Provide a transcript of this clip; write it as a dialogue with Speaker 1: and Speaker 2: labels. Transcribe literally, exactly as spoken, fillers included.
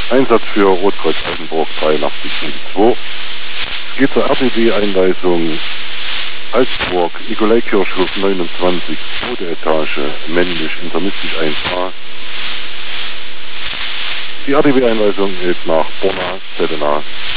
Speaker 1: Einsatz für Rotkreuz Altenburg dreiundachtzig zwei. Es geht zur R T B-Einweisung Altenburg, Nikolaikirchhof neunundzwanzig, zweite Etage, männlich, intermistisch eins a. Die R T B-Einweisung geht nach Borna, Z N A